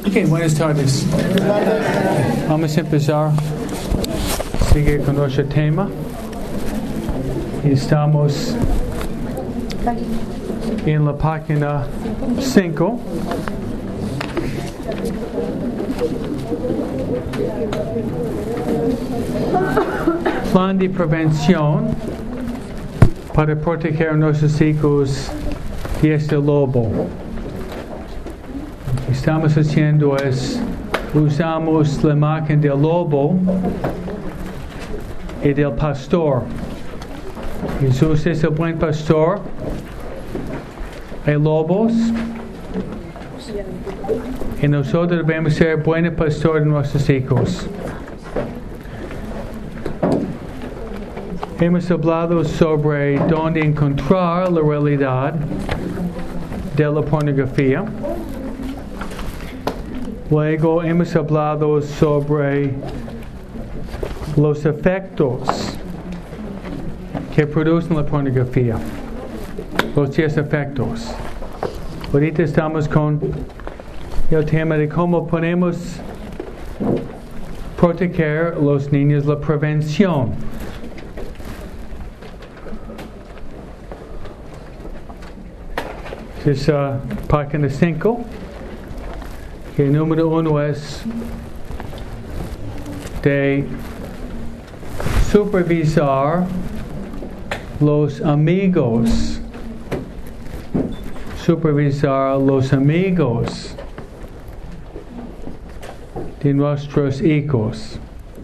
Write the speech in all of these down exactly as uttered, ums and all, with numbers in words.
Ok, buenas tardes. Vamos a empezar. Sigue con nuestro tema. Estamos en la página cinco. Plan de prevención para proteger a nuestros hijos de este lobo. Lo que estamos haciendo es usamos la imagen del lobo y del pastor. Jesús es el buen pastor. Hay lobos. Y nosotros debemos ser buenos pastores de nuestros hijos. Hemos hablado sobre dónde encontrar la realidad de la pornografía. Luego hemos hablado sobre los efectos que producen la pornografía. Los diez efectos. Ahorita estamos con el tema de cómo podemos proteger a los niños, la prevención. Es uh, página cinco. El número uno es de supervisar los amigos. Supervisar los amigos de nuestros hijos.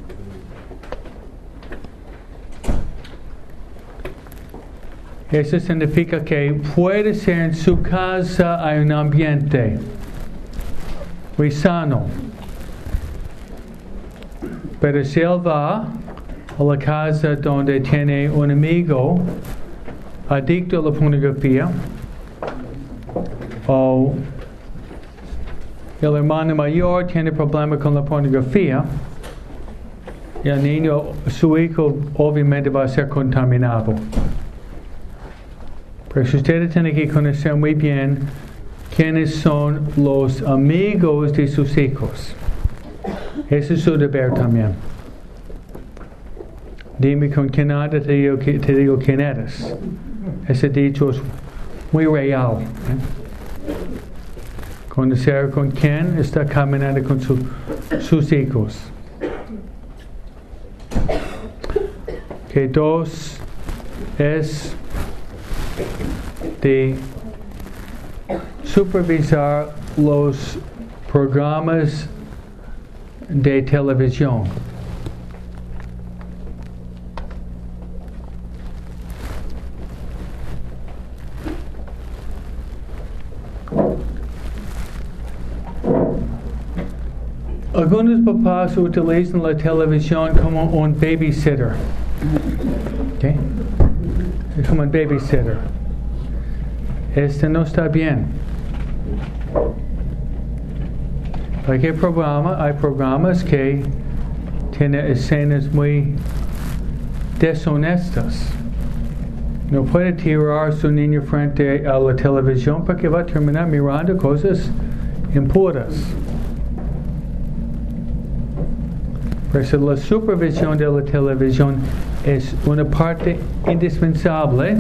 Eso significa que puede ser en su casa hay un ambiente muy sano. Pero si él va a la casa donde tiene un amigo adicto a la pornografía, o el hermano mayor tiene problema con la pornografía, y el niño, su hijo, obviamente va a ser contaminado. Pero si ustedes tienen que conocer muy bien quiénes son los amigos de sus hijos. Ese es su deber también. Dime con quién andas, te digo, te digo quién eres. Ese dicho es muy real. ¿eh? Conocer con quién está caminando con su, sus hijos. Que dos es de supervisar los programas de televisión. Algunos papás utilizan la televisión como un babysitter. ¿Okay? Es como un babysitter. Este no está bien. Hay que programa, hay programas que tienen escenas muy deshonestas. No puede tirar a su niño frente a la televisión porque va a terminar mirando cosas impuras. Por eso la supervisión de la televisión es una parte indispensable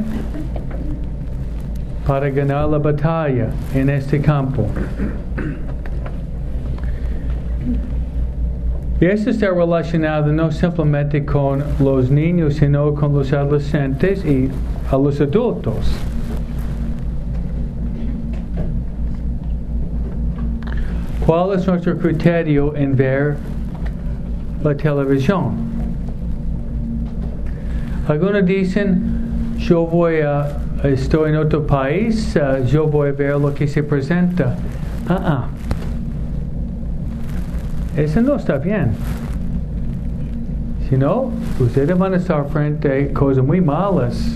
para ganar la batalla en este campo. Y esto está relacionado no simplemente con los niños, sino con los adolescentes y a los adultos. ¿Cuál es nuestro criterio en ver la televisión? Algunos dicen, yo voy a estoy en otro país, uh, yo voy a ver lo que se presenta. Ah, uh-uh. Eso no está bien. Si no, ustedes van a estar frente a cosas muy malas.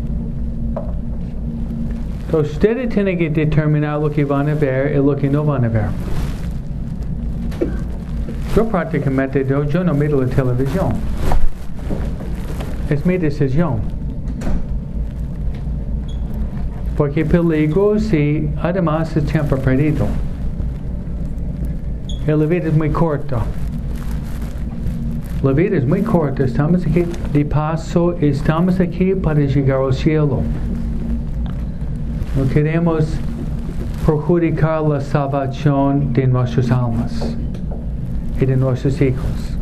Entonces, ustedes tienen que determinar lo que van a ver y lo que no van a ver. Yo prácticamente yo, yo no miro la televisión. Es mi decisión. Porque peligros y además es tiempo perdido. La vida es muy corta. La vida es muy corta. Estamos aquí de paso. Estamos aquí para llegar al cielo. No queremos perjudicar la salvación de nuestras almas y de nuestros hijos.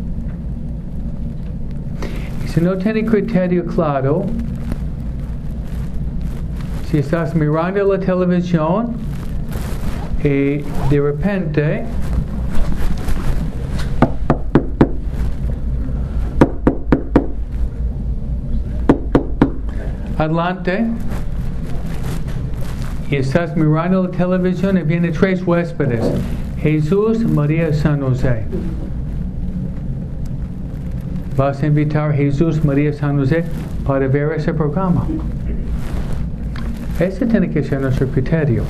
Y si no tiene criterio claro, si estás mirando la televisión y de repente adelante y estás mirando la televisión y vienen tres huéspedes, Jesús, María y San José. Vas a invitar a Jesús, María y San José para ver ese programa. Ese tiene que ser nuestro criterio.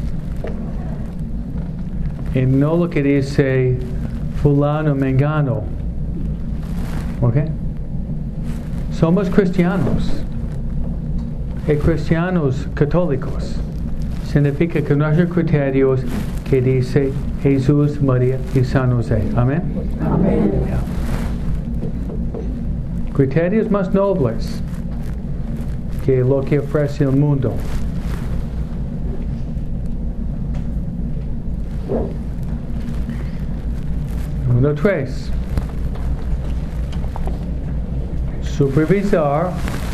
Y no lo que dice fulano, mengano. ¿Ok? Somos cristianos. Y cristianos católicos. Significa que nuestro criterio es que dice Jesús, María y San José. Amén. Amén. Yeah. Criterios más nobles que lo que ofrece el mundo. Número tres. Supervisar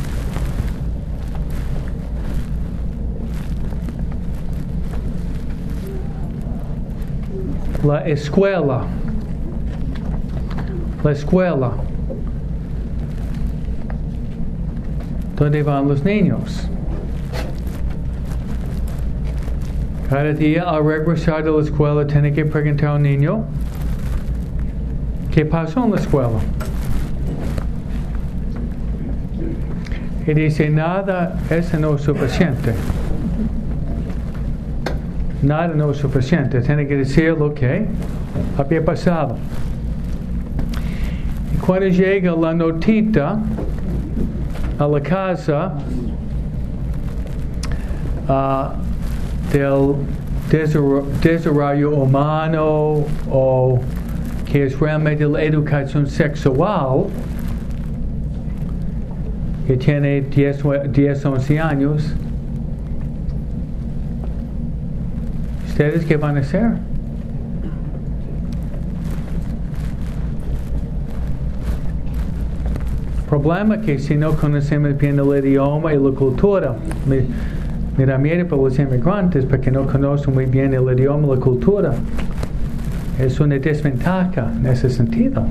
la escuela. La escuela. Donde van los niños. Cada día al regresar de la escuela tiene que preguntar al niño ¿qué pasó en la escuela? Y dice, nada, eso no es suficiente. Nada no es suficiente. Tiene que decir lo que había pasado. Y cuando llega la notita a la casa uh, del desarrollo humano o que es realmente la educación sexual, que tiene diez, once años, ¿ustedes qué van a hacer? Problema que si no conocemos bien el idioma y la cultura, me, me da miedo para los inmigrantes porque no conocen muy bien el idioma y la cultura. Es una desventaja en ese sentido.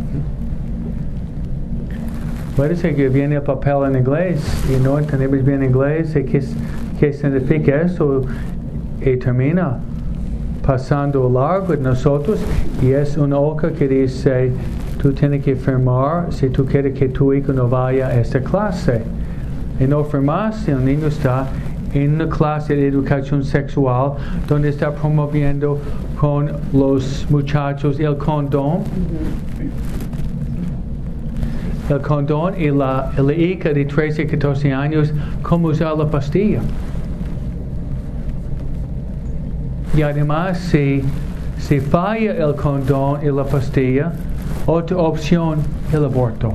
Puede ser que viene el papel en inglés y no entendemos bien inglés y qué, qué significa eso y termina pasando largo de nosotros y es una hoja que dice tú tienes que firmar si tú quieres que tu hijo no vaya a esta clase. Y no firmaste, el niño está en una clase de educación sexual donde está promoviendo con los muchachos el condón. El condón y la, la hija de trece, catorce años, cómo usar la pastilla. Y además, si, si falla el condón y la pastilla, otra opción, el aborto.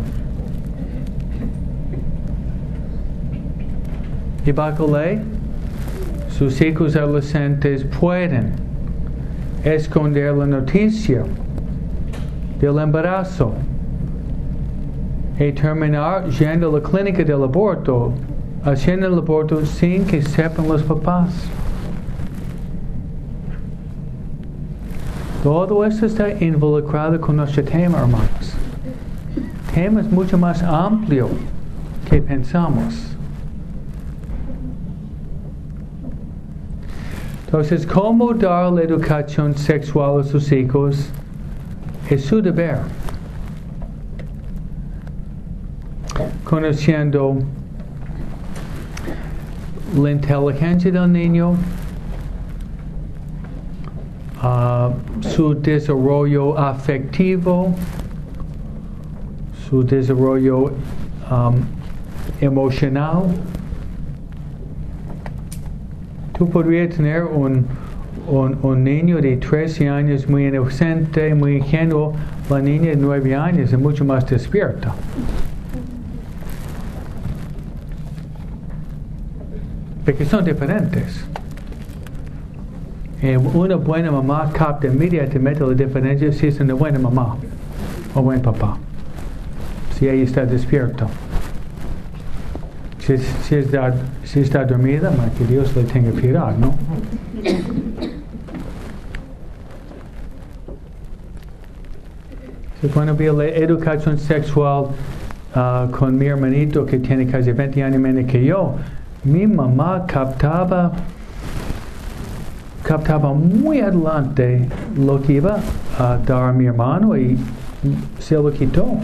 Y bajo ley, sus hijos adolescentes pueden esconder la noticia del embarazo y terminar yendo a la clínica del aborto, haciendo el aborto sin que sepan los papás. Todo esto está involucrado con nuestro tema, hermanos. El tema es mucho más amplio que pensamos. Entonces, ¿cómo dar la educación sexual a sus hijos? Es su deber. Conociendo la inteligencia del niño, uh, su desarrollo afectivo, su desarrollo um, emocional. Tú podrías tener un, un, un niño de trece años muy inocente, muy ingenuo, la niña de nueve años es mucho más despierta. Porque son diferentes. Y una buena mamá capta inmediatamente la diferencia si es una buena mamá o buen papá. Si ella está despierta. Si, si, está, si está dormida, que Dios le tenga piedad, ¿no? So, cuando vi la educación sexual uh, con mi hermanito que tiene casi veinte años menos que yo, mi mamá captaba captaba muy adelante lo que iba a dar a mi hermano y se lo quitó.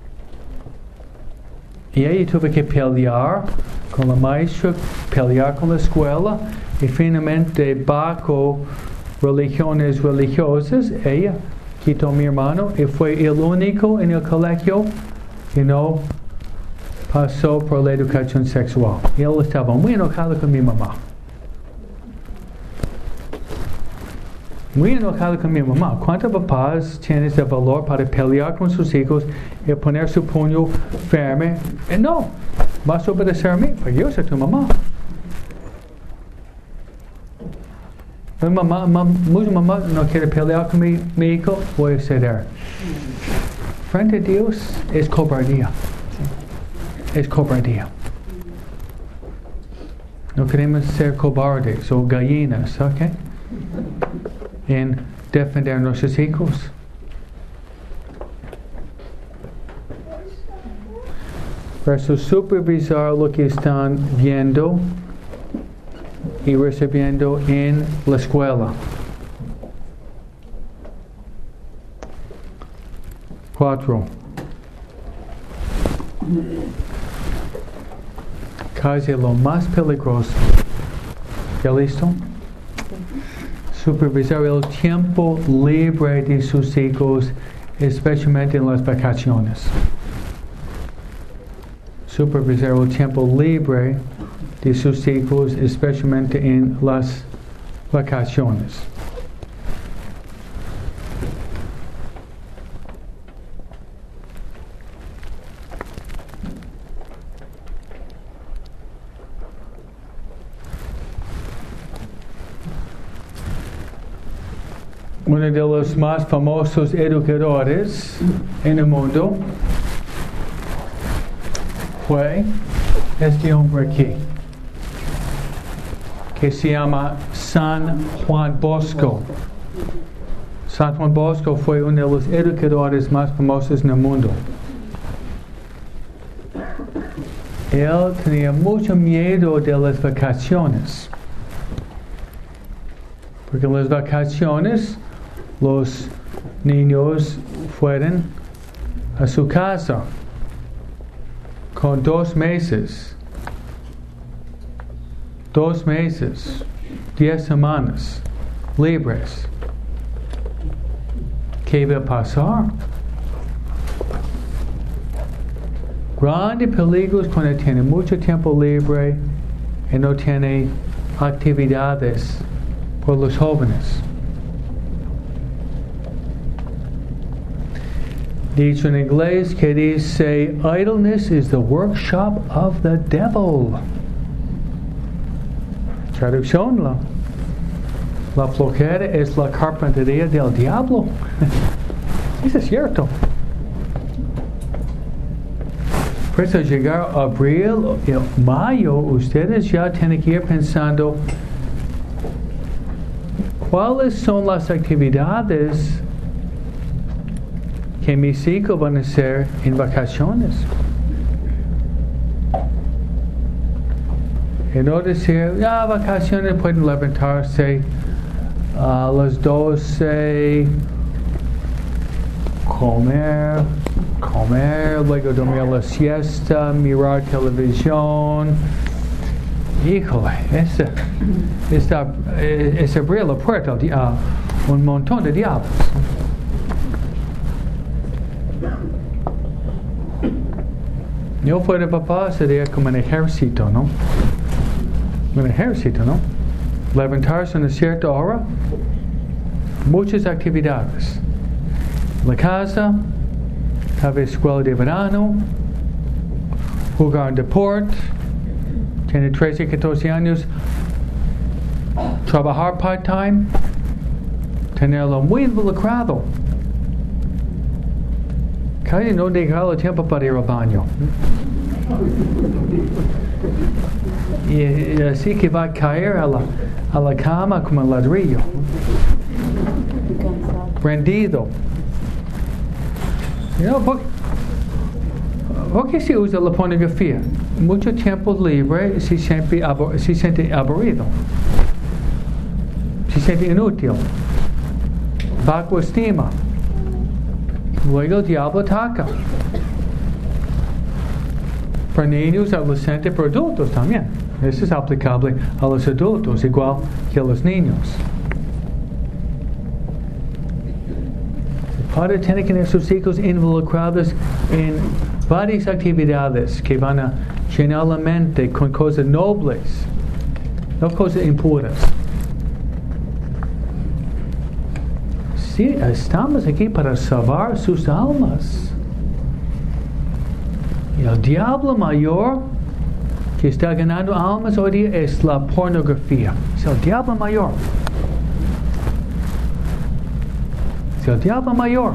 Y ella tuvo que pelear con la maestra, pelear con la escuela y finalmente bajo religiones religiosas, ella quitó a mi hermano y fue el único en el colegio que no pasó por la educación sexual. Y él estaba muy enojado con mi mamá. Muy enojado con mi mamá. ¿Cuántos papás tienen ese valor para pelear con sus hijos y poner su puño firme? Y no, vas a obedecer a mí, porque yo soy tu mamá. Mi mamá, mam, muchas mamás no quieren pelear con mi, mi hijo, voy a ceder. Frente a Dios es cobardía. Es cobardía. No queremos ser cobardes o gallinas, ¿ok? En defender a nuestros hijos. Para supervisar lo que están viendo y recibiendo en la escuela. Cuatro. Casi lo más peligroso. ¿Ya listo? Supervisar el tiempo libre de sus hijos, especialmente en las vacaciones. Supervisar el tiempo libre de sus hijos, especialmente en las vacaciones. Uno de los más famosos educadores en el mundo fue este hombre aquí, que se llama San Juan Bosco. San Juan Bosco fue uno de los educadores más famosos en el mundo. Él tenía mucho miedo de las vacaciones, porque en las vacaciones los niños fueron a su casa con dos meses, dos meses, diez semanas libres. ¿Qué va a pasar? Grandes peligros cuando tiene mucho tiempo libre y no tiene actividades por los jóvenes. Dicho en inglés que dice, idleness is the workshop of the devil. Traducción, la, la flojera es la carpintería del diablo. Eso es cierto. Por eso llegar a abril o mayo, ustedes ya tienen que ir pensando cuáles son las actividades que mis hijos van a hacer en vacaciones. Y no decir, ya vacaciones pueden levantarse a las doce, comer, comer, luego dormir la siesta, mirar televisión. Híjole, es, es, es abrir la puerta a un montón de diablos. Yo fuera papá sería como un ejército, ¿no? Un ejército, ¿no? levantarse a una cierta hora, muchas actividades. La casa, tal vez escuela de verano, jugar deporte, tiene trece, catorce años, trabajar part-time, tenerlo muy involucrado. Casi no dejarlo tiempo para ir al baño. Y, y así que va a caer a la, a la cama como el ladrillo. Rendido. You know, ¿por, ¿por qué se usa la pornografía? Mucho tiempo libre se siente, abor, se siente aburrido. Se siente inútil. Bajo estima. Luego el diablo ataca. Para niños, adolescentes, para adultos también. Eso es aplicable a los adultos, igual que a los niños. El padre tiene que tener sus hijos involucrados en varias actividades que van a llenar la mente con cosas nobles, no cosas impuras. Sí, estamos aquí para salvar sus almas. Y el diablo mayor que está ganando almas hoy día es la pornografía. Es el diablo mayor. Es el diablo mayor.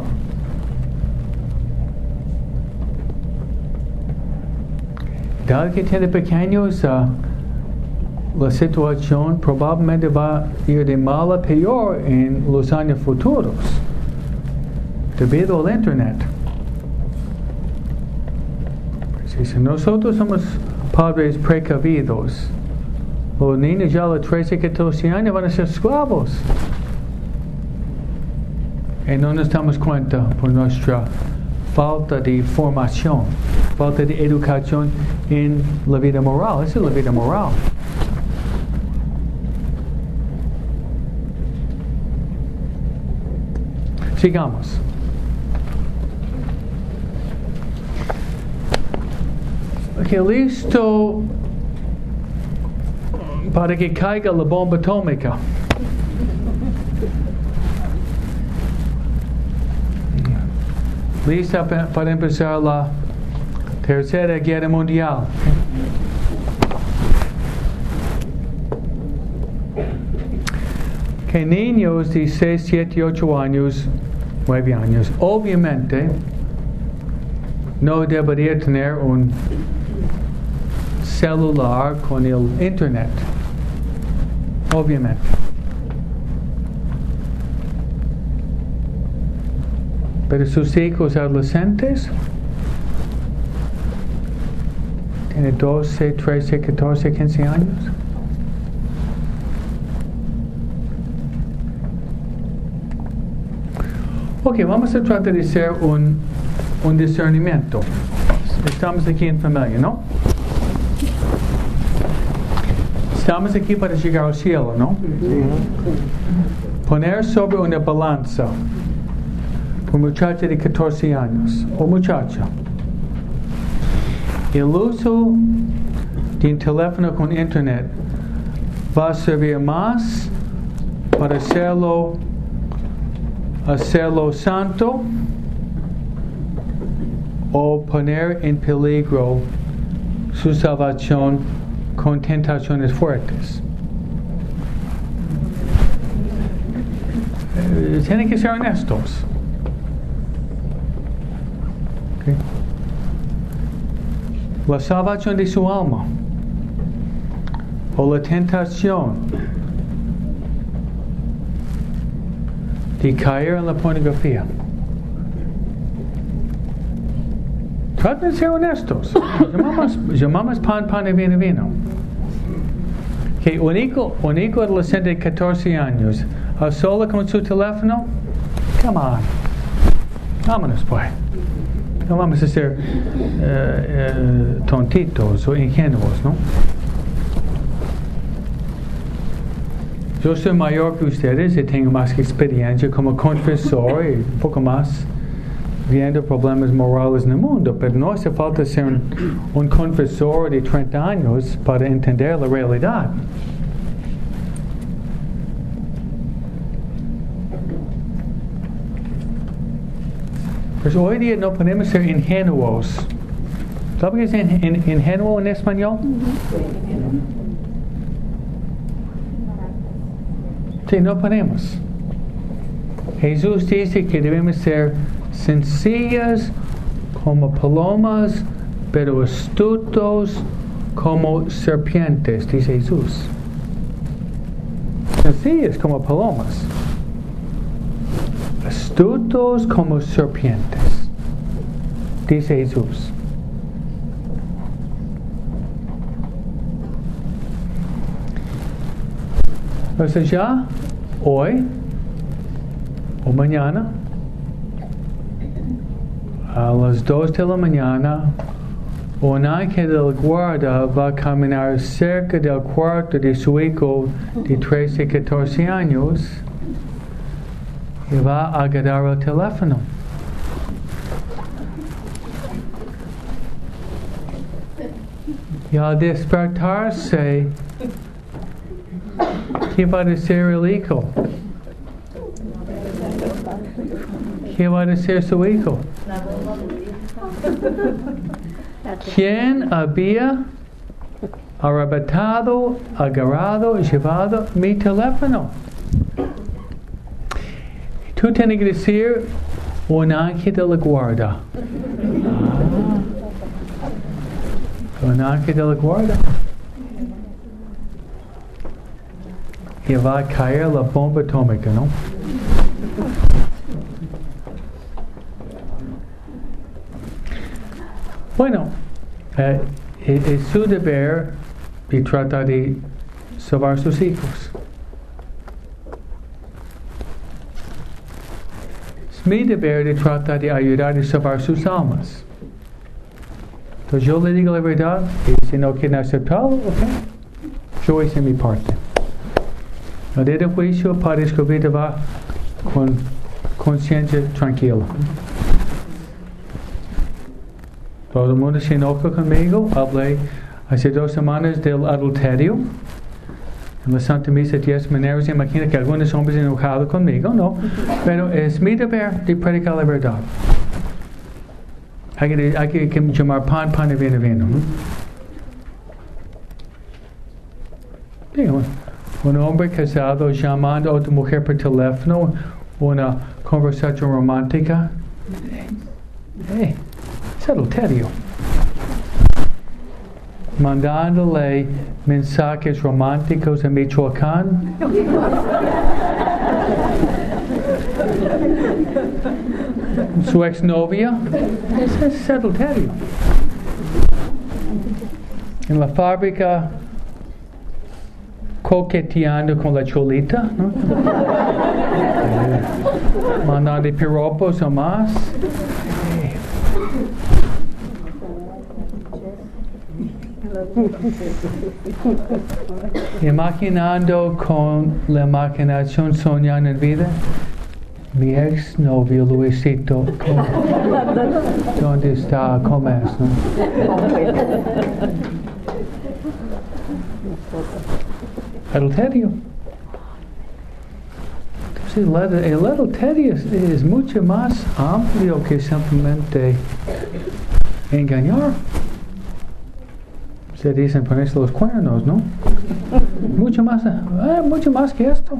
Dado que tiene pequeños, uh, la situación probablemente va a ir de mal a peor en los años futuros, debido al internet. Si nosotros somos padres precavidos, los niños ya a los trece, catorce años van a ser esclavos. Y no nos damos cuenta por nuestra falta de formación, falta de educación en la vida moral. Esa es la vida moral. Sigamos. Okay, listo para que caiga la bomba atómica. Lista para empezar la Tercera Guerra Mundial. Que niños de seis, siete, ocho años, nueve años, obviamente no debería tener un celular con el internet. Obviamente. Pero sus hijos adolescentes tienen doce, trece, catorce, quince años. Ok, vamos a tratar de hacer un, un discernimiento. Estamos aquí en familia, ¿no? Estamos aquí para llegar al cielo, ¿no? Poner sobre una balanza un muchacho de catorce años o muchacha. El uso de un teléfono con internet va a servir más para hacerlo hacerlo santo o poner en peligro su salvación con tentaciones fuertes. Eh, tienen que ser honestos. Okay. La salvación de su alma o la tentación de caer en la pornografía. Traten de ser honestos. Llamamos, llamamos pan, pan y vino, vino. Que un hijo, un hijo adolescente de catorce años, a sola con su teléfono, come on, vámonos pues. No vamos a ser uh, uh, tontitos o ingenuos, ¿no? Yo soy mayor que ustedes y tengo más experiencia como confesor y un poco más viendo problemas morales en el mundo, pero no hace falta ser un, un confesor de treinta años para entender la realidad. Pues hoy día no podemos ser ingenuos. ¿Sabes qué es in, in, ingenuo en español? Sí, no podemos. Jesús dice que debemos ser sencillas como palomas, pero astutos como serpientes, dice Jesús. Sencillas como palomas, astutos como serpientes, dice Jesús. Entonces ya, hoy o mañana, a las dos de la mañana, un ángel del guarda va a caminar cerca del cuarto de su hijo de trece y catorce años y va a agarrar el teléfono. Y al despertarse, ¿qué va a decir el hijo? ¿Qué va a decir su hijo? ¿Quién había arrebatado, agarrado, llevado mi teléfono? Tú tienes que decir un ángel de la guarda. Ah, un ángel de la guarda. Y va a caer la bomba atómica, ¿no? Bueno, eh, es, es su deber y tratar de salvar sus hijos. Es mi deber de tratar de ayudar y salvar sus almas. Entonces yo le digo la verdad y si no quieren aceptarlo, ok, yo hice mi parte. El día de juicio, Padre Escobedo va con conciencia tranquila. Todo el mundo se enoja conmigo. Hablé hace dos semanas del adulterio. En la Santa Misa, diez maneras. Imagina que algunos hombres enojados conmigo. No. Pero es mi deber de predicar la verdad. Hay que, hay que llamar pan, pan y vino, vino. Digo, un hombre casado llamando a otra mujer por teléfono, una conversación romántica. Hey, es adulterio. Mandándole mensajes románticos a Michoacán. Su exnovia. Eso es adulterio. En la fábrica, coqueteando con la cholita, ¿no? eh, mandando piropos o más. Eh. Imaginando con la imaginación soñando en vida. Mi ex novio Luisito, ¿cómo? ¿Dónde está? ¿Cómo es? ¿No? Adulterio. Entonces el adulterio es, es mucho más amplio que simplemente engañar. Se dicen ponerse los cuernos, ¿no? Mucho más, eh, mucho más que esto.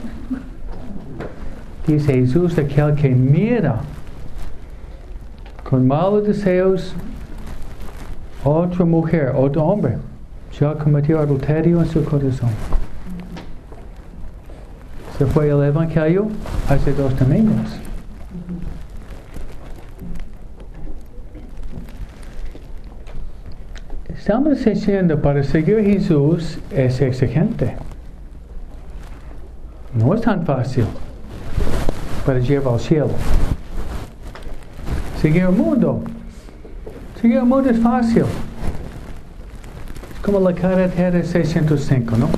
Dice Jesús, aquel que mira con malos deseos otra mujer, otro hombre, ya cometió adulterio en su corazón. Se fue el Evangelio hace dos domingos. Estamos diciendo, para seguir a Jesús es exigente. No es tan fácil para llevar al cielo. Seguir el mundo. Seguir el mundo es fácil. Es como la carretera seiscientos cinco, ¿no?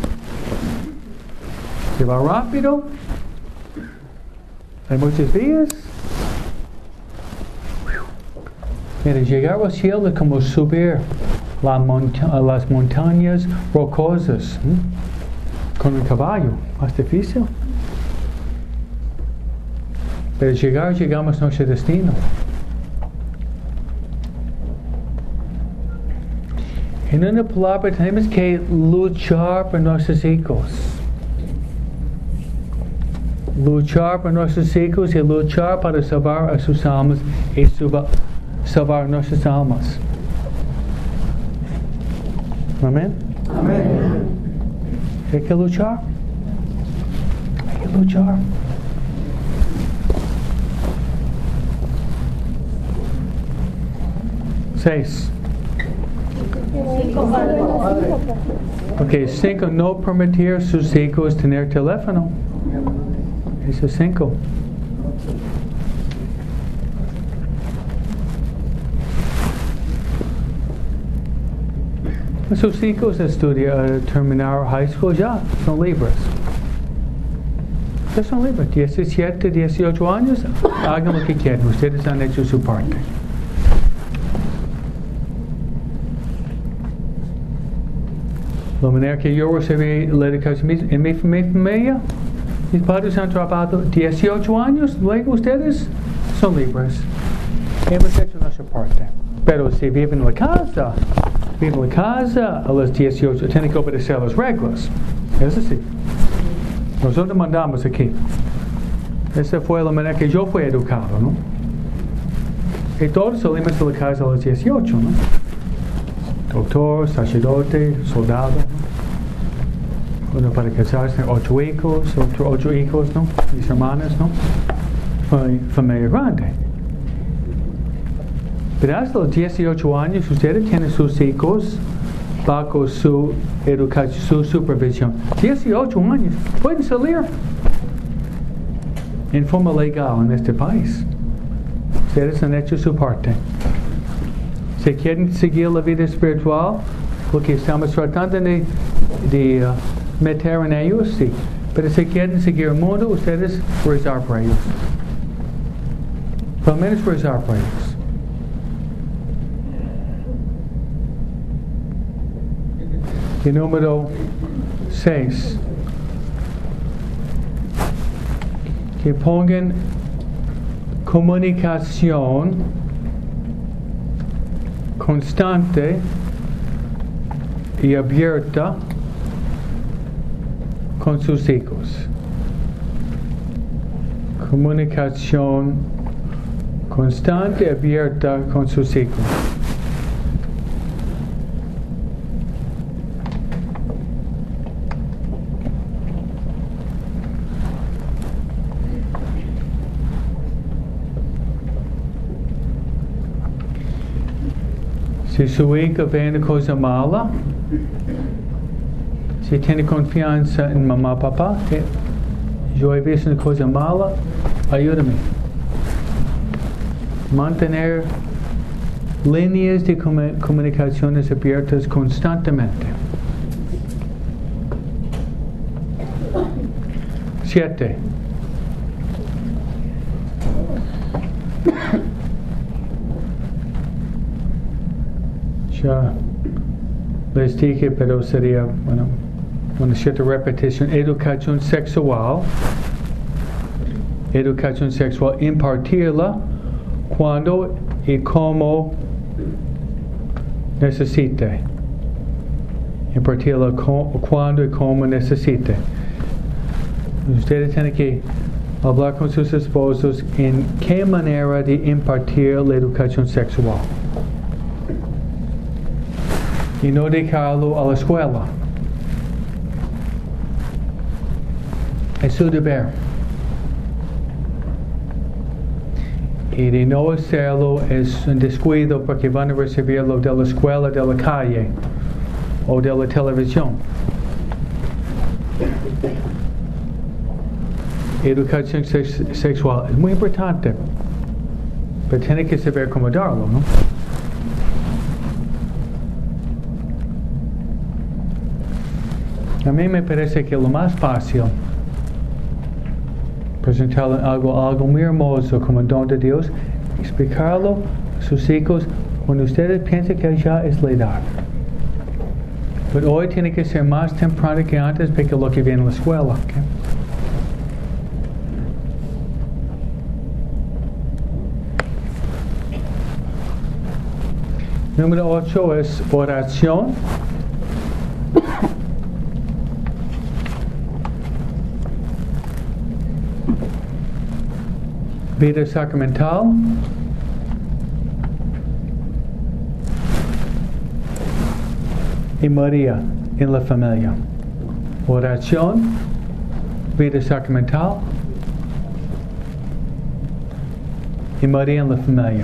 Se va rápido. Hay muchas vías. Mira, llegar al cielo es como subir la monta- las montañas rocosas, ¿eh? Con un caballo, más difícil. Pero llegar, llegamos a nuestro destino. En una palabra, tenemos que luchar por nuestros hijos. Luchar por nuestros hijos y luchar para salvar a sus almas y salvar nuestras almas. Amén. Amén. Hay que luchar. Hay que luchar. Seis. Ok, cinco. No permitir a sus hijos tener teléfono. Eso es cinco. Sus hijos estudian, terminar high school ya, son libres. Ya son libres. diecisiete, dieciocho años, hagan lo que quieran. Ustedes han hecho su parte. La manera que yo recibí la educación en mi, mi familia, mis padres han trabajado dieciocho años, luego ustedes son libres. Hemos hecho nuestra parte. Pero si viven en la casa, viven en la casa a los dieciocho, tienen que obedecer las reglas. Es así. Nosotros mandamos aquí. Esa fue la manera que yo fui educado, ¿no? Y todos salimos de la casa a los dieciocho, ¿no? Doctor, sacerdote, soldado. Uno para casarse, ocho hijos, otro ocho hijos, ¿no? Mis hermanas, ¿no? Familia grande. Pero hasta los dieciocho años, ustedes tienen sus hijos bajo su educación, su supervisión. dieciocho años, pueden salir en forma legal en este país. Ustedes han hecho su parte. Si quieren seguir la vida espiritual, lo que estamos tratando de, de uh, meter en ellos, sí. Pero si quieren seguir el mundo, ustedes rezar por ellos. Por lo menos rezar por ellos. Y número seis. Que pongan comunicación constante y abierta con sus hijos. Comunicación constante y abierta con sus hijos. Si su hijo ve una cosa mala, si tiene confianza en mamá, papá, que yo he visto una cosa mala, ayúdame. Mantener líneas de comu- comunicaciones abiertas constantemente. Siete. Ya les dije, pero sería, bueno, una cierta repetición. Educación sexual. Educación sexual, impartirla cuando y como necesite. Impartirla co- cuando y como necesite. Ustedes tienen que hablar con sus esposos en qué manera de impartir la educación sexual. Y no dejarlo a la escuela. Es su deber. Y de no hacerlo es un descuido porque van a recibirlo de la escuela, de la calle o de la televisión. Educación sex- sexual es muy importante, pero tiene que saber cómo darlo, ¿no? A mí me parece que lo más fácil presentarle algo, algo muy hermoso como don de Dios, explicarlo a sus hijos cuando ustedes piensan que ya es la edad. Pero hoy tiene que ser más temprano que antes porque lo que viene en la escuela. ¿Okay? Número ocho es oración. Vida sacramental. Y María en la familia. Oración, vida sacramental y María en la familia.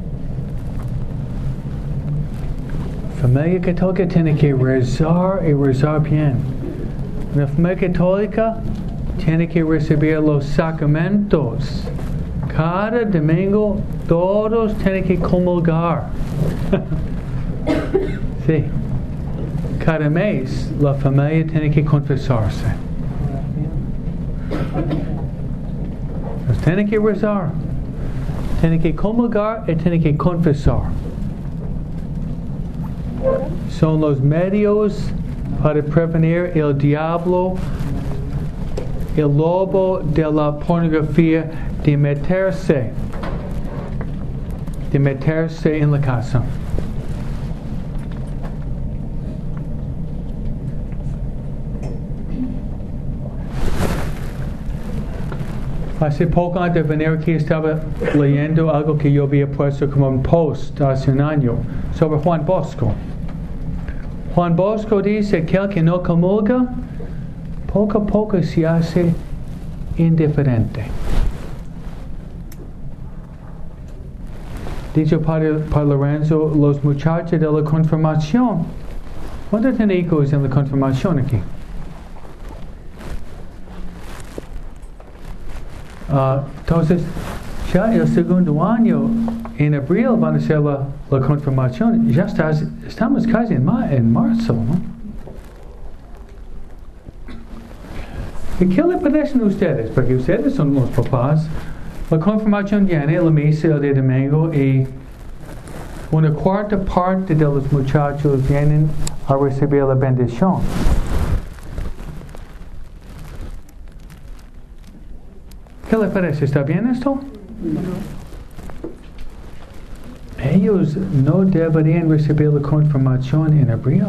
Familia católica tiene que rezar y rezar bien. La familia católica tiene que recibir los sacramentos. Cada domingo todos tienen que comulgar. Sí. Cada mes la familia tiene que confesarse. Pues tiene que rezar, tiene que comulgar y tiene que confesar. Son los medios para prevenir el diablo, el lobo de la pornografía, de meterse, de meterse en la casa. Hace poco antes de venir aquí estaba leyendo algo que yo había puesto como un post hace un año sobre Juan Bosco. Juan Bosco dice que el que no comulga poco a poco se hace indiferente. Dicho para, para Lorenzo, los muchachos de la confirmación. ¿Cuántos tienen hijos en la confirmación aquí? Uh, entonces, ya el segundo año, en abril van a ser la, la confirmación. Ya estás, estamos casi en, ma, en marzo, ¿no? ¿Y qué le parecen a ustedes? Porque ustedes son los papás. La confirmación viene, la misa el de domingo, y una cuarta parte de los muchachos vienen a recibir la bendición. ¿Qué le parece? ¿Está bien esto? No. Ellos no deberían recibir la confirmación en abril.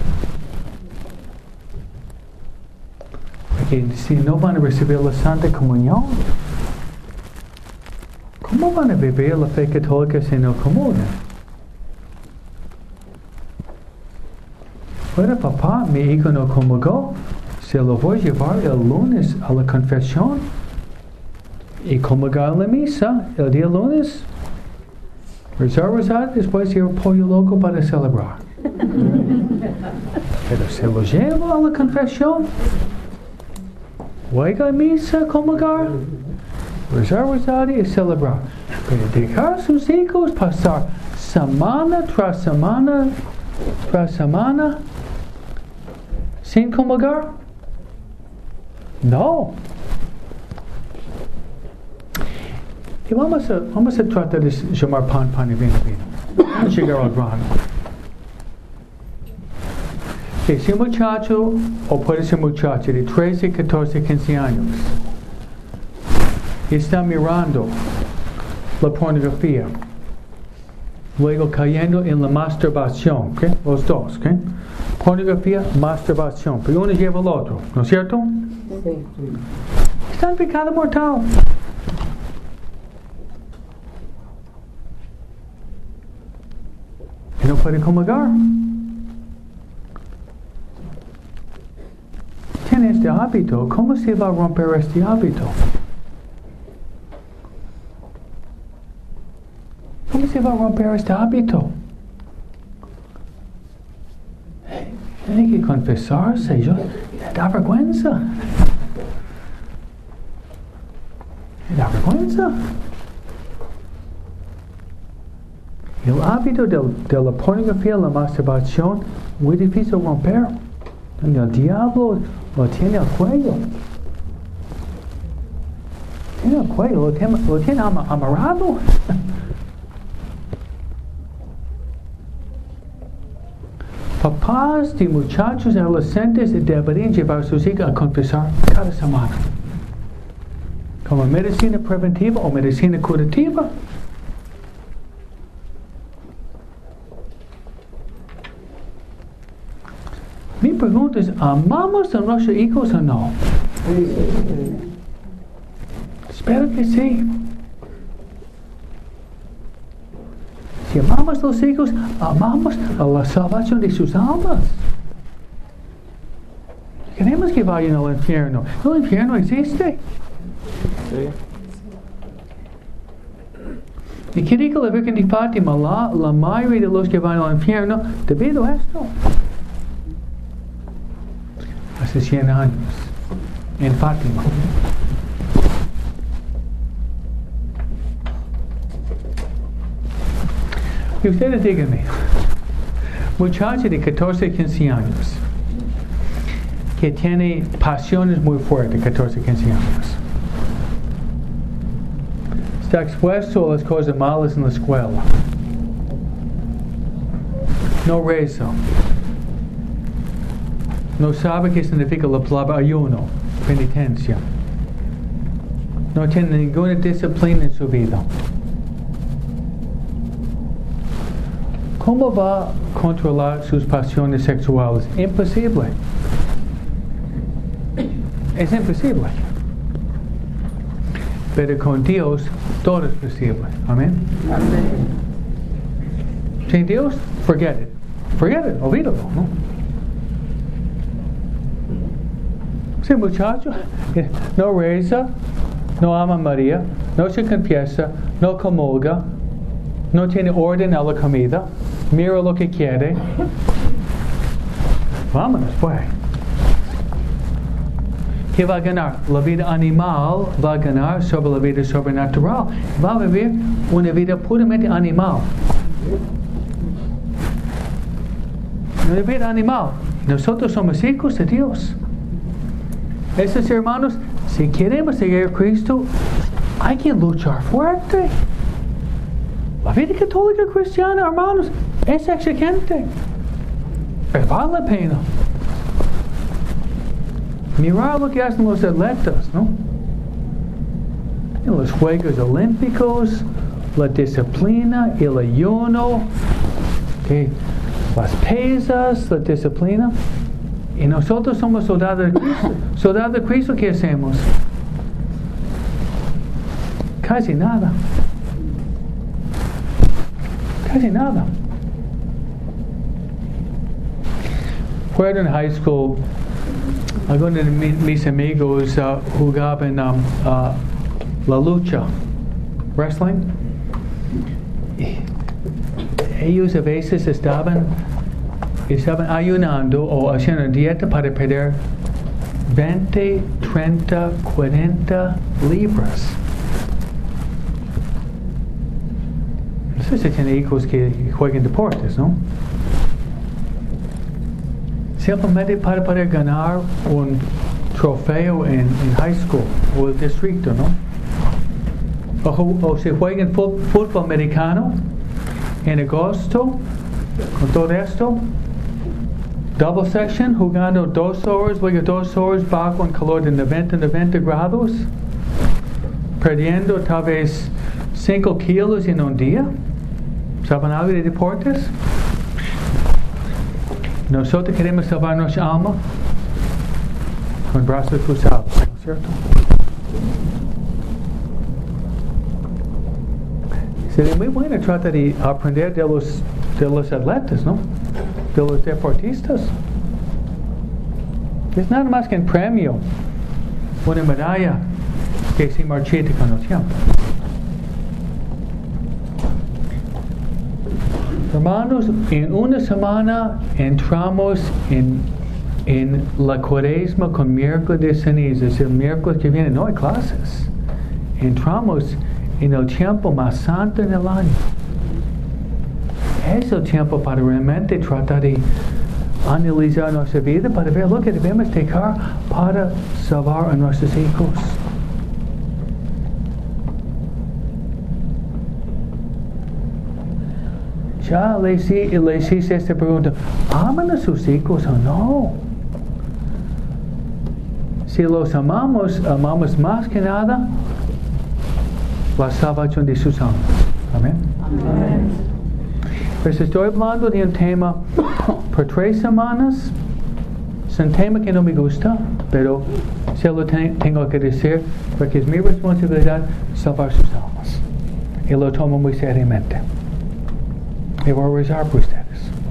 Porque si no van a recibir la Santa Comunión, ¿cómo van a vivir la fe católica si no comulgan? Bueno, papá, mi hijo no comulgó, se lo voy a llevar el lunes a la confesión y comulgar en la misa el día lunes, rezar, rezar, después ir pollo loco para celebrar. Pero se lo lleva a la confesión, oiga a misa, comulgar, rezar, rezar y celebrar. Pero dejar a sus hijos pasar semana tras semana tras semana sin comulgar, no. Y vamos a, vamos a tratar de llamar pan, pan y vino, vino. Vamos a llegar al grano. Que si un muchacho, o puede ser muchacha, de trece, catorce, quince años, está mirando la pornografía, luego cayendo en la masturbación, ¿okay? Los dos, ¿okay? Pornografía, masturbación, pero uno lleva al otro, ¿no es cierto? Sí. Está en pecado mortal. Y no puede comulgar. Tiene este hábito. ¿Cómo se va a romper este hábito? ¿Cómo se va a romper este hábito? Tiene que confesarse. Yo, me da vergüenza. Me da vergüenza. El hábito de, de la pornografía, la masturbación, muy difícil romper. El diablo lo tiene al cuello. Tiene al cuello, lo tiene, lo tiene am, amarrado. Papás de muchachos adolescentes deberían llevar a sus hijos a confesar cada semana. Como medicina preventiva o medicina curativa. pregunta es, ¿amamos a nuestros hijos o no? Espero que sí. Si amamos a los hijos, amamos a la salvación de sus almas. Queremos que vayan al infierno. El infierno existe. Sí. Y que diga la Virgen de Fátima, la, la mayoría de los que van al infierno, debido a esto. Hace cien años, en Fátima. Y ustedes díganme, muchacho de catorce, quince años, que tiene pasiones muy fuertes, catorce, quince años, está expuesto a las cosas malas en la escuela, no reza, no sabe qué significa la palabra ayuno, penitencia, no tiene ninguna disciplina en su vida. ¿Cómo va a controlar sus pasiones sexuales? Imposible. Es imposible. Pero con Dios todo es posible. Amén. Amén. Sin Dios, forget it. Forget it. Olvídalo, ¿no? Ese muchacho no reza, no ama a María, no se confiesa, no comulga, no tiene orden a la comida, mira lo que quiere. Vámonos, pues. ¿Qué va a ganar? La vida animal va a ganar sobre la vida sobrenatural. Va a vivir una vida puramente animal. Una vida animal. Nosotros somos hijos de Dios. Esos hermanos, si queremos seguir a Cristo, hay que luchar fuerte. La vida católica cristiana, hermanos, es exigente. Pero vale la pena. Mirar lo que hacen los atletas, ¿no? En los Juegos Olímpicos, la disciplina, el ayuno, okay, las pesas, la disciplina. Y nosotros somos soldados de Cristo. ¿Soldados de Cristo qué hacemos? Casi nada. Casi nada. Fuera en high school, algunos de mi, mis amigos uh, jugaban um, uh, la lucha, wrestling. Y ellos a veces estaban, estaban ayunando o haciendo dieta para perder veinte, treinta, cuarenta libras. No sé si tiene hijos que jueguen deportes, ¿no? Simplemente para poder ganar un trofeo en, en high school o el distrito, ¿no? O, o se juega en fútbol americano en agosto, con todo esto, double section, jugando dos horas, luego dos horas bajo un calor de noventa, noventa grados, perdiendo tal vez cinco kilos en un día. ¿Saben algo de deportes? Nosotros queremos salvar nuestra alma con brazos cruzados, ¿no es cierto? Sería muy bueno tratar de aprender de los, de los atletas, ¿no? De los deportistas. Es nada más que un premio, una medalla que se marchita con el tiempo. Hermanos, en una semana entramos en, en la cuaresma con miércoles de cenizas. El miércoles que viene no hay clases. Entramos en el tiempo más santo en el año. Es el tiempo para realmente tratar de analizar nuestra vida, para ver lo que debemos dejar para salvar a nuestros hijos. Ya les, les hice esta pregunta, ¿aman a sus hijos o no? Si los amamos, amamos más que nada la salvación de sus almas. Amén. Amén. Pues estoy hablando de un tema por tres semanas un tema que no me gusta, pero se lo te- tengo que decir porque es mi responsabilidad salvar sus almas. Y lo tomo muy seriamente. Y voy a rezar por ustedes.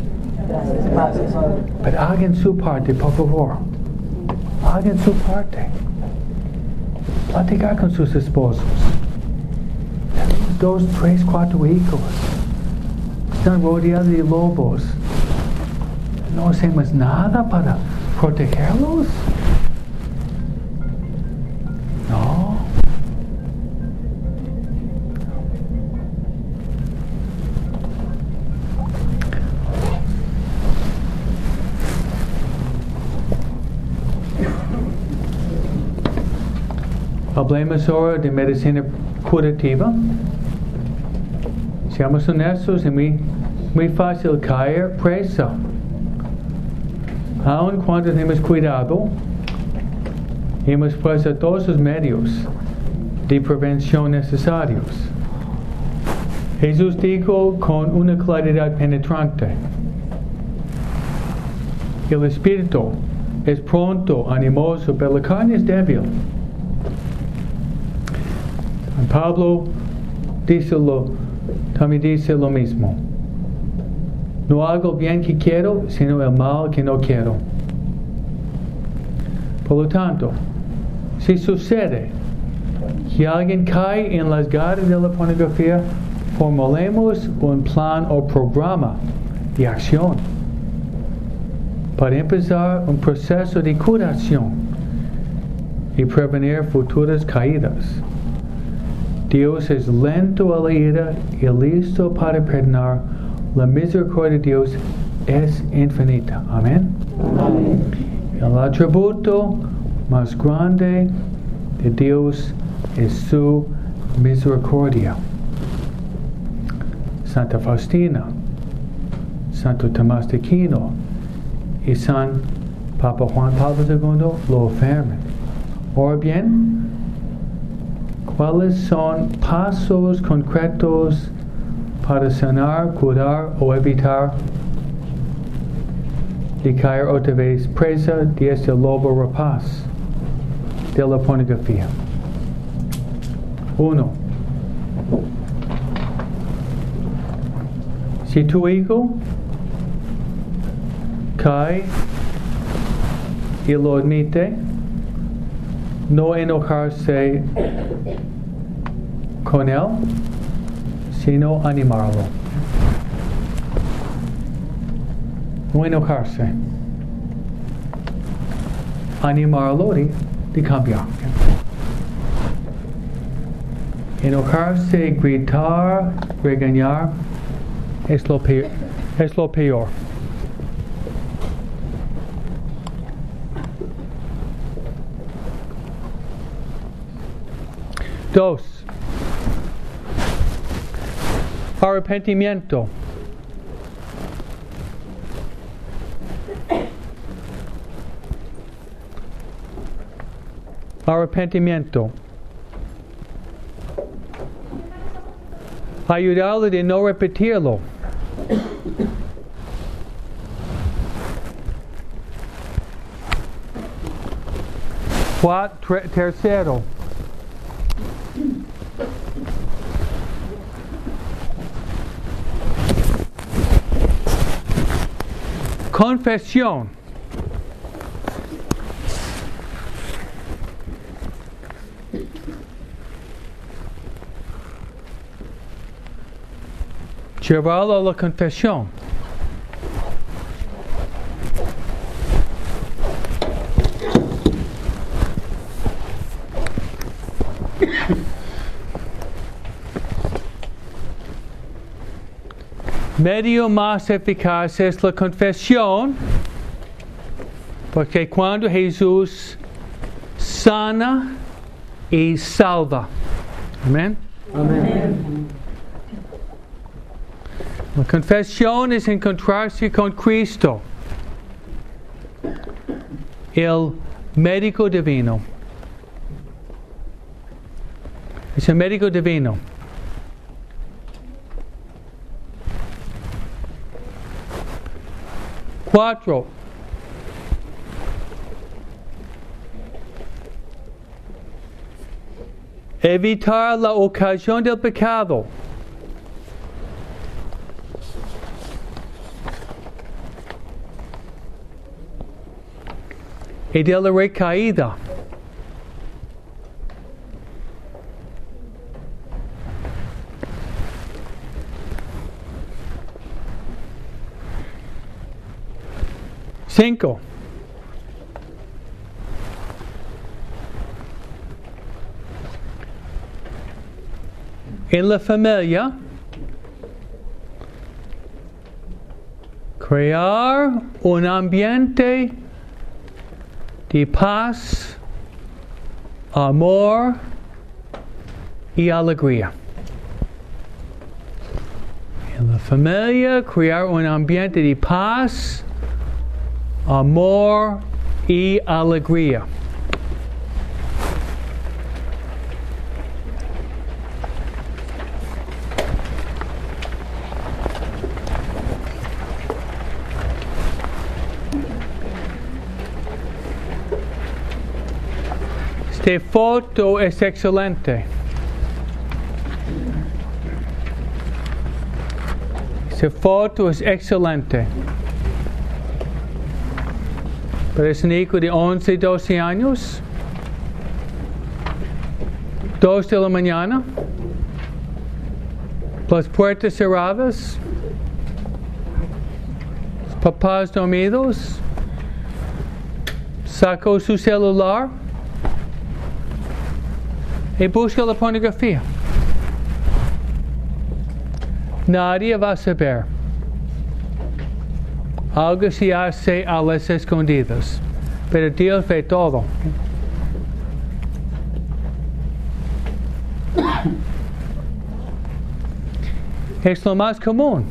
Pero hagan su parte, por favor. Hagan su parte. Platicar con sus esposos. Dos, tres, cuatro hijos. Están rodeados de lobos. No hacemos nada para protegerlos. No. Hablemos ahora de medicina curativa. Seamos honestos, es muy, muy fácil caer presa. Aun cuando hemos cuidado, hemos puesto todos los medios de prevención necesarios. Jesús dijo con una claridad penetrante: el espíritu es pronto, animoso, pero la carne es débil. Pablo dice lo, también dice lo mismo. No hago el bien que quiero, sino el mal que no quiero. Por lo tanto, si sucede que alguien cae en las garras de la pornografía, formulemos un plan o programa de acción para empezar un proceso de curación y prevenir futuras caídas. Dios es lento a la ira y listo para perdonar. La misericordia de Dios es infinita. Amén. Amén. El atributo más grande de Dios es su misericordia. Santa Faustina, Santo Tomás de Aquino y San Papa Juan Pablo segundo lo afirman. Ahora bien, ¿cuáles son pasos concretos para sanar, curar o evitar de caer otra vez presa de este lobo rapaz de la pornografía? Uno. Si tu hijo cae y lo admite, no enojarse con él, sino animarlo. No enojarse. Animarlo de, de cambiar. Enojarse, gritar, regañar es lo peor. Es lo peor. Dos. Arrepentimiento. Arrepentimiento. Ayudarle de no repetirlo. Cuatro, tercero. Confesión. Llevarlo a la confesión. Medio más eficaz es la confesión, porque cuando Jesús sana y salva. Amén. Amén. La confesión es encontrarse con Cristo, el médico divino. Es el médico divino. Cuatro. evitar la ocasión del pecado. Y de la recaída. Cinco. En la familia, crear un ambiente de paz, amor y alegría. En la familia, crear un ambiente de paz, amor y alegría. Esta foto es excelente. Esta foto es excelente. Parece un hijo de once, doce años. Dos de la mañana. Las puertas cerradas. Los papás dormidos. Sacó su celular. Y busca la pornografía. Nadie va a saber. Algo se hace a las escondidas, pero Dios ve todo. Es lo más común.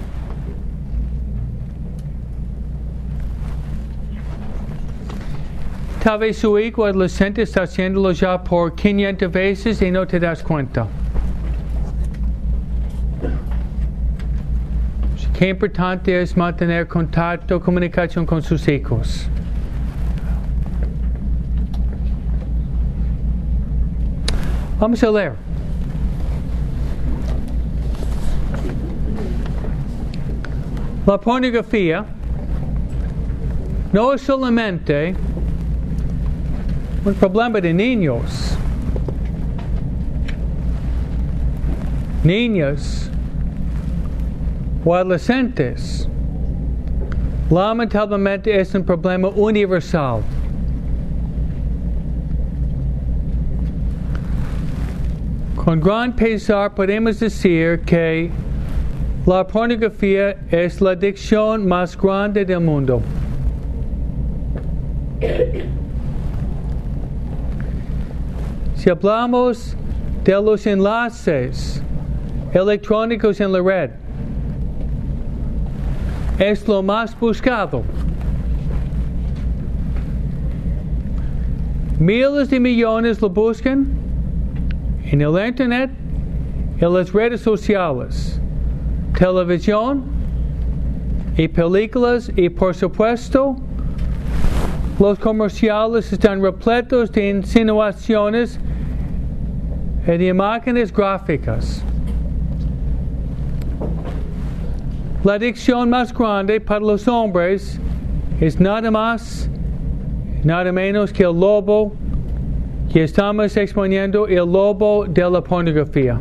Tal vez su hijo adolescente está haciéndolo ya por quinientas veces y no te das cuenta. Qué importante es mantener contacto, comunicación con sus hijos. Vamos a leer. La pornografía no es solamente un problema de niños, niñas o adolescentes. Lamentablemente es un problema universal. Con gran pesar podemos decir que la pornografía es la adicción más grande del mundo. Si hablamos de los enlaces electrónicos en la red, es lo más buscado. Miles de millones lo buscan en el internet, en las redes sociales, televisión y películas, y por supuesto los comerciales están repletos de insinuaciones y de imágenes gráficas. La adicción más grande para los hombres es nada más, nada menos que el lobo que estamos exponiendo, el lobo de la pornografía.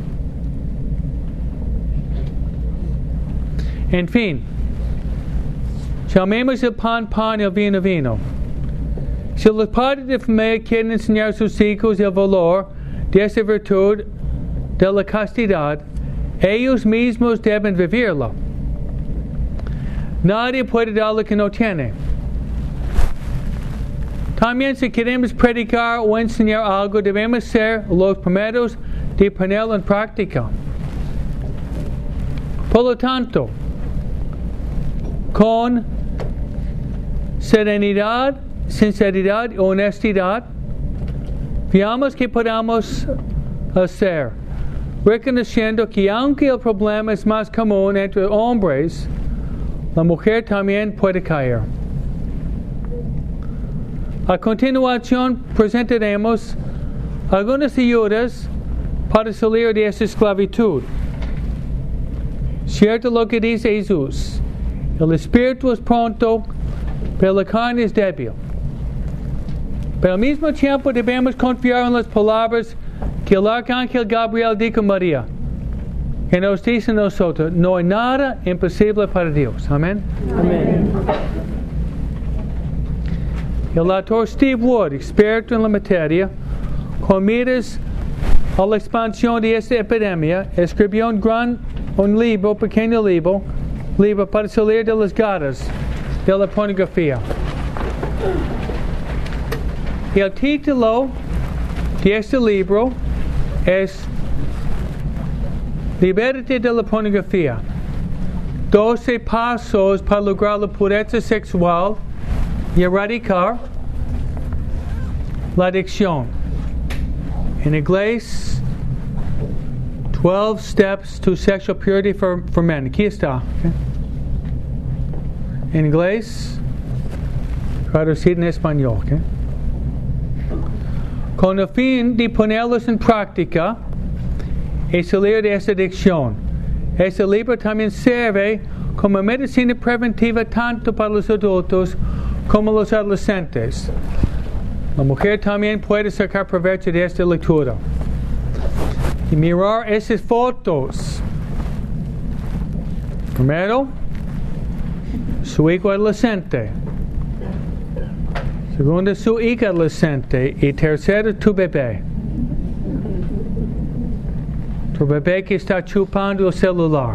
En fin, llamemos el pan pan y el vino vino. Si los padres de familia quieren enseñar a sus hijos el valor de esa virtud de la castidad, ellos mismos deben vivirla. Nadie puede dar lo que no tiene. También si queremos predicar o enseñar algo, debemos ser los primeros de ponerlo en práctica. Por lo tanto, con serenidad, sinceridad y honestidad, veamos qué podamos hacer, reconociendo que aunque el problema es más común entre hombres, la mujer también puede caer. A continuación presentaremos Algunas ayudas para salir de esta esclavitud. Cierto lo que dice Jesús. El espíritu es pronto, pero la carne es débil. Pero al mismo tiempo debemos confiar en las palabras que el arcángel Gabriel dijo a María. Que nos dice a nosotros, no hay nada imposible para Dios. Amén. Amén. El autor Steve Wood, experto en la materia, con miras a la expansión de esta epidemia, escribió un gran un libro, pequeño libro, libro para salir de las garras de la pornografía. El título de este libro es Libérate de la pornografía. doce pasos para lograr la pureza sexual y erradicar la adicción. En inglés, twelve steps to sexual purity for, for men. Aquí está. Okay. En inglés, traducido en español. Okay. Con el fin de ponerlos en práctica y salir de esta adicción. Este libro también sirve como medicina preventiva tanto para los adultos como los adolescentes. La mujer también puede sacar provecho de esta lectura. Y mirar esas fotos. Primero, su hijo adolescente. Segundo, su hija adolescente. Y tercero, tu bebé. Tu bebé que está chupando el celular.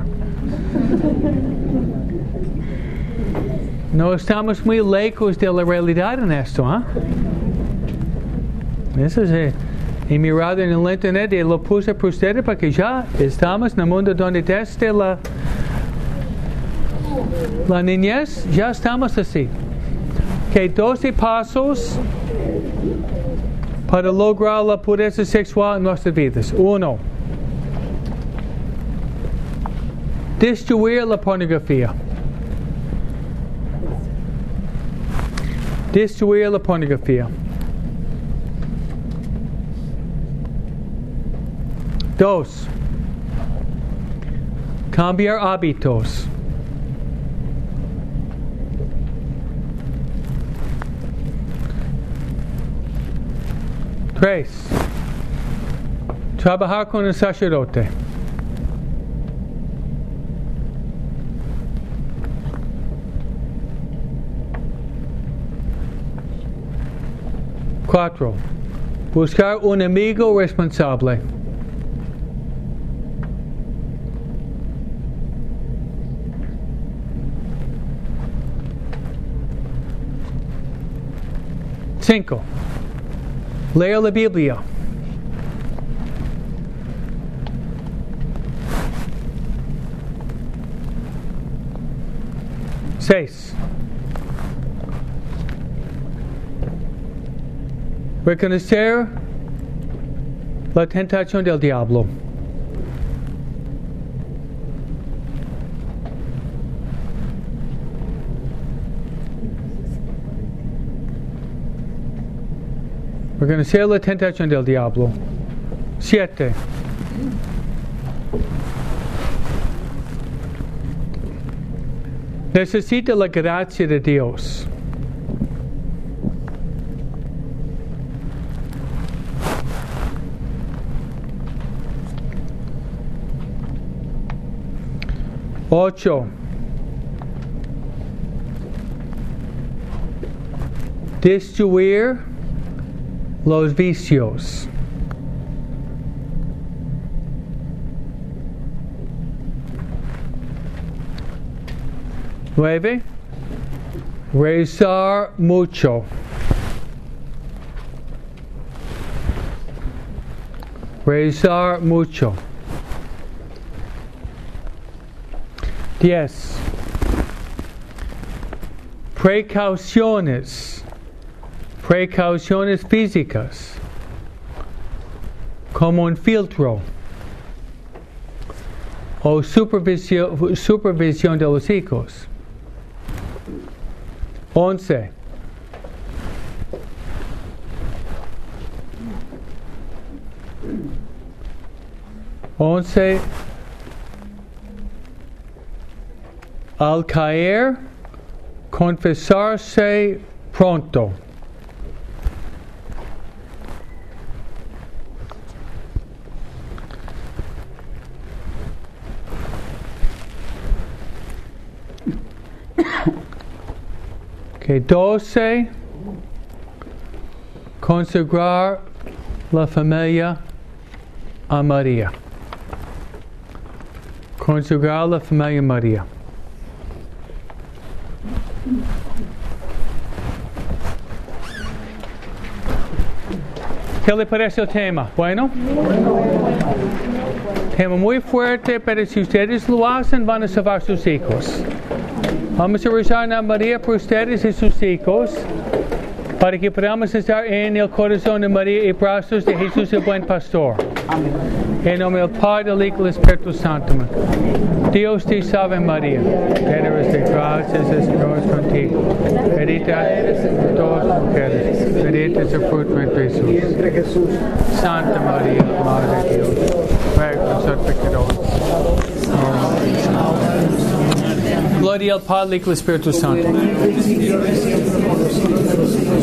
No estamos muy lejos de la realidad en esto, ¿eh? Eso es eh, he mirado en el internet y lo puse para ustedes porque ya estamos en el mundo donde desde la, la niñez ya estamos así. Que doce pasos para lograr la pureza sexual en nuestras vidas. Uno, destruir la pornografía. Destruir la pornografía. Dos, cambiar hábitos. Tres, trabajar con el sacerdote. Cuatro, buscar un amigo responsable. Cinco, leer la Biblia. Seis, reconocer la tentación del diablo. Reconocer la tentación del diablo. Siete. Necesita la gracia de Dios. Ocho. Destruir los vicios. Nueve, rezar mucho. Rezar mucho. Diez, precauciones. Precauciones físicas, como un filtro o supervisión, supervisión de los hijos. Once, once, al caer, confesarse pronto. Okay, doce, consagrar la familia a María. Consagrar la familia a María. ¿Qué le parece el tema? Bueno, tema muy fuerte, pero si ustedes lo hacen van a salvar sus hijos. Vamos a rezar a María por ustedes y sus hijos, para que podamos estar en el corazón de María y brazos de Jesús el buen pastor. En nombre del Padre, del Hijo y del Espíritu Santo. Dios te salve María, llena eres de gracia, el Señor es contigo. Bendita eres entre todas las mujeres, bendito es el fruto de Jesús. Santa María, Madre de Dios, ruega por nosotros pecadores. Gloria al Padre, al Hijo y al Espíritu Santo.